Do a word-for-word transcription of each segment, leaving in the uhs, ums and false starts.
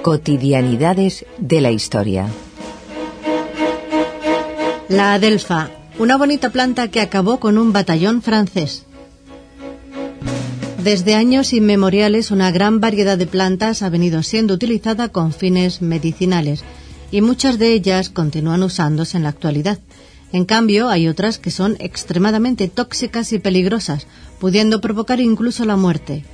Cotidianidades de la historia. La adelfa, una bonita planta que acabó con un batallón francés. Desde años inmemoriales, una gran variedad de plantas ha venido siendo utilizada con fines medicinales y muchas de ellas continúan usándose en la actualidad. En cambio, hay otras que son extremadamente tóxicas y peligrosas, pudiendo provocar incluso la muerte.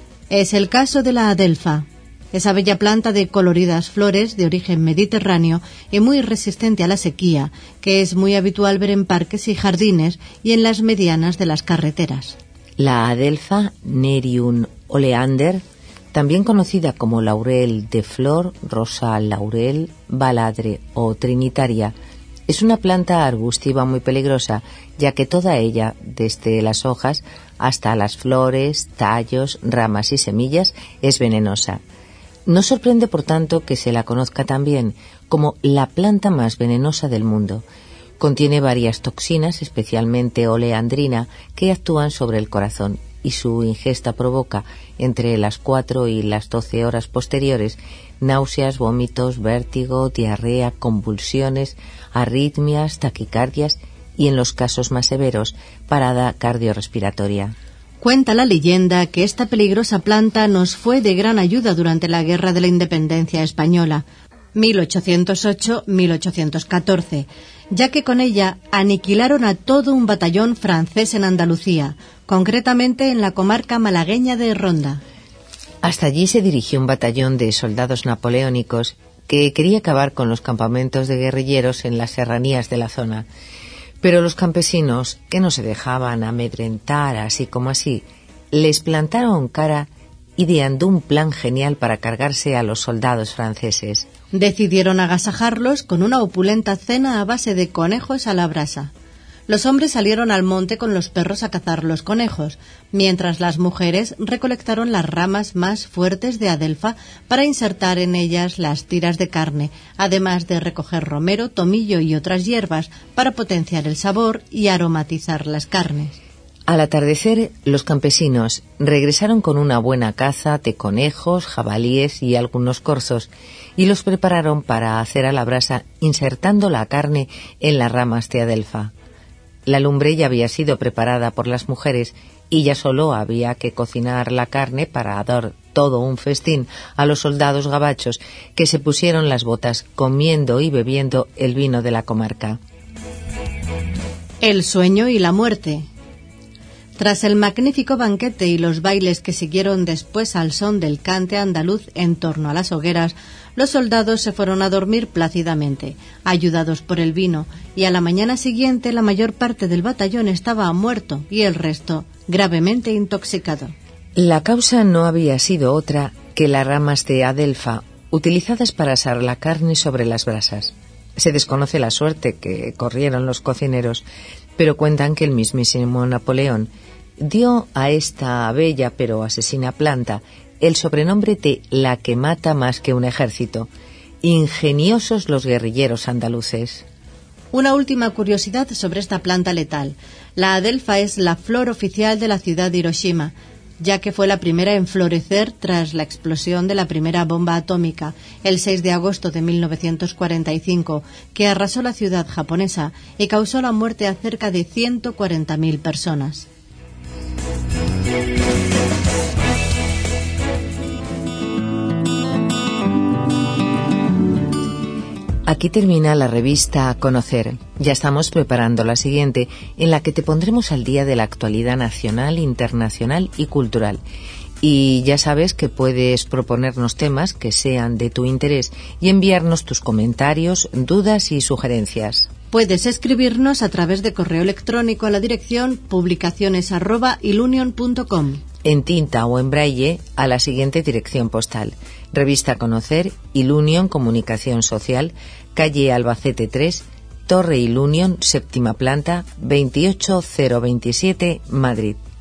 Es el caso de la adelfa, esa bella planta de coloridas flores de origen mediterráneo y muy resistente a la sequía, que es muy habitual ver en parques y jardines y en las medianas de las carreteras. La adelfa Nerium oleander, también conocida como laurel de flor, rosa laurel, baladre o trinitaria, es una planta arbustiva muy peligrosa, ya que toda ella, desde las hojas hasta las flores, tallos, ramas y semillas, es venenosa. No sorprende, por tanto, que se la conozca también como la planta más venenosa del mundo. Contiene varias toxinas, especialmente oleandrina, que actúan sobre el corazón, y su ingesta provoca, entre las cuatro y las doce horas posteriores, náuseas, vómitos, vértigo, diarrea, convulsiones, arritmias, taquicardias y, en los casos más severos, parada cardiorrespiratoria. Cuenta la leyenda que esta peligrosa planta nos fue de gran ayuda durante la Guerra de la Independencia Española, mil ochocientos ocho a mil ochocientos catorce, ya que con ella aniquilaron a todo un batallón francés en Andalucía, concretamente en la comarca malagueña de Ronda. Hasta allí se dirigió un batallón de soldados napoleónicos que quería acabar con los campamentos de guerrilleros en las serranías de la zona. Pero los campesinos, que no se dejaban amedrentar así como así, les plantaron cara ideando un plan genial para cargarse a los soldados franceses. Decidieron agasajarlos con una opulenta cena a base de conejos a la brasa. Los hombres salieron al monte con los perros a cazar los conejos, mientras las mujeres recolectaron las ramas más fuertes de adelfa para insertar en ellas las tiras de carne, además de recoger romero, tomillo y otras hierbas para potenciar el sabor y aromatizar las carnes. Al atardecer, los campesinos regresaron con una buena caza de conejos, jabalíes y algunos corzos, y los prepararon para hacer a la brasa insertando la carne en las ramas de adelfa. La lumbre ya había sido preparada por las mujeres y ya solo había que cocinar la carne para dar todo un festín a los soldados gabachos, que se pusieron las botas comiendo y bebiendo el vino de la comarca. El sueño y la muerte. Tras el magnífico banquete y los bailes que siguieron después al son del cante andaluz en torno a las hogueras, los soldados se fueron a dormir plácidamente, ayudados por el vino, y a la mañana siguiente la mayor parte del batallón estaba muerto y el resto gravemente intoxicado. La causa no había sido otra que las ramas de adelfa utilizadas para asar la carne sobre las brasas. Se desconoce la suerte que corrieron los cocineros, pero cuentan que el mismísimo Napoleón dio a esta bella pero asesina planta el sobrenombre de la que mata más que un ejército. Ingeniosos los guerrilleros andaluces. Una última curiosidad sobre esta planta letal. La adelfa es la flor oficial de la ciudad de Hiroshima, ya que fue la primera en florecer tras la explosión de la primera bomba atómica, el seis de agosto de mil novecientos cuarenta y cinco, que arrasó la ciudad japonesa y causó la muerte a cerca de ciento cuarenta mil personas. Aquí termina la revista Conocer. Ya estamos preparando la siguiente, en la que te pondremos al día de la actualidad nacional, internacional y cultural. Y ya sabes que puedes proponernos temas que sean de tu interés y enviarnos tus comentarios, dudas y sugerencias. Puedes escribirnos a través de correo electrónico a la dirección publicaciones arroba ilunion punto com. En tinta o en braille a la siguiente dirección postal: Revista Conocer, Ilunion Comunicación Social, calle Albacete tres, Torre Ilunion, séptima planta, veintiocho mil veintisiete, Madrid.